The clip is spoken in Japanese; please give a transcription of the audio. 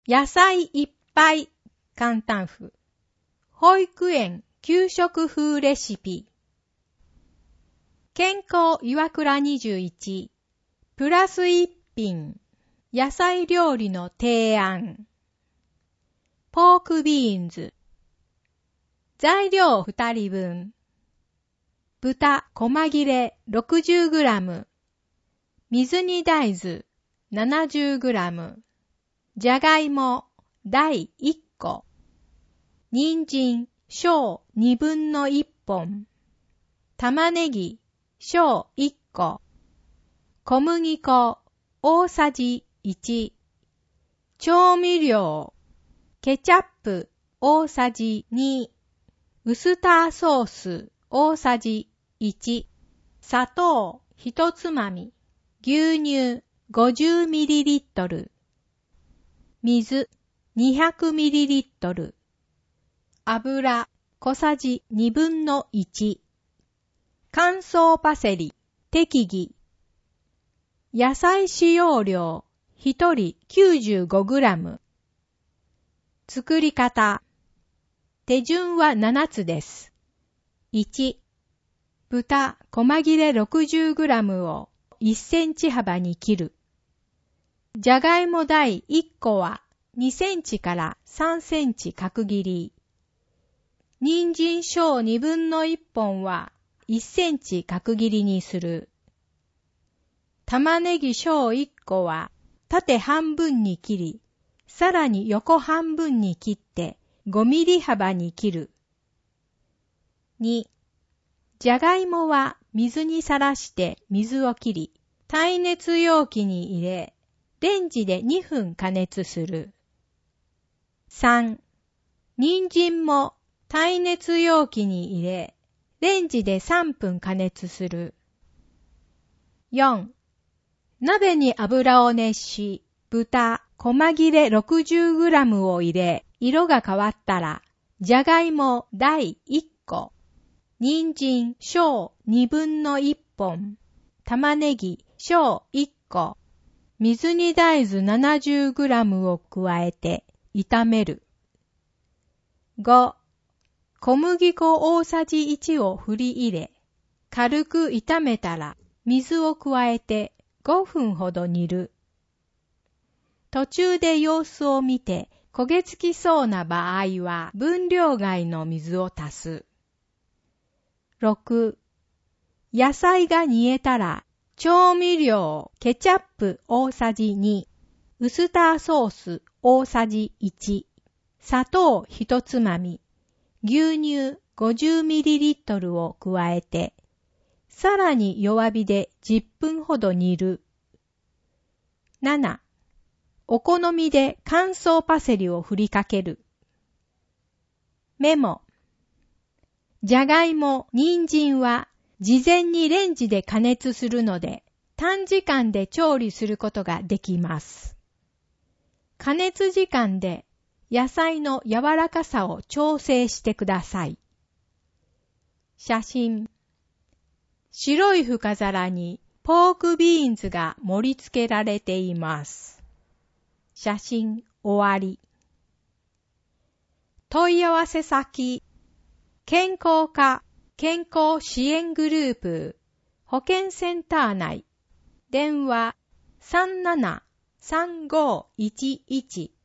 野菜いっぱい簡単譜。保育園給食風レシピ。健康岩倉21プラス1品野菜料理の提案。ポークビーンズ。材料2人分。豚細切れ 60g。水煮大豆 70g。じゃがいも大1個。人参小2分の1本。玉ねぎ小1個。小麦粉大さじ1。調味料ケチャップ大さじ2。ウスターソース大さじ1。砂糖1つまみ。牛乳 50ml。水 200ml。油小さじ2分の1。乾燥パセリ適宜。野菜使用量1人 95g。作り方。手順は7つです。1、豚細切れ 60g を1センチ幅に切る。じゃがいも大1個は2センチから3センチ角切り。人参小2分の1本は1センチ角切りにする。玉ねぎ小1個は縦半分に切り、さらに横半分に切って5ミリ幅に切る。2、じゃがいもは水にさらして水を切り、耐熱容器に入れ、レンジで2分加熱する。3、人参も耐熱容器に入れ、レンジで3分加熱する。4、鍋に油を熱し、豚細切れ 60g を入れ、色が変わったら、じゃがいも大1個、人参小2分の1本、玉ねぎ小1個、水煮大豆 70g を加えて炒める。5、小麦粉大さじ1を振り入れ、軽く炒めたら水を加えて5分ほど煮る。途中で様子を見て焦げつきそうな場合は分量外の水を足す。6、野菜が煮えたら調味料ケチャップ大さじ2、ウスターソース大さじ1、砂糖1つまみ、牛乳 50ml を加えて、さらに弱火で10分ほど煮る。7、お好みで乾燥パセリを振りかける。メモ。じゃがいも、人参は事前にレンジで加熱するので短時間で調理することができます。加熱時間で野菜の柔らかさを調整してください。写真。白い深皿にポークビーンズが盛り付けられています。写真終わり。問い合わせ先。健康課健康支援グループ保健センター内。電話 37-3511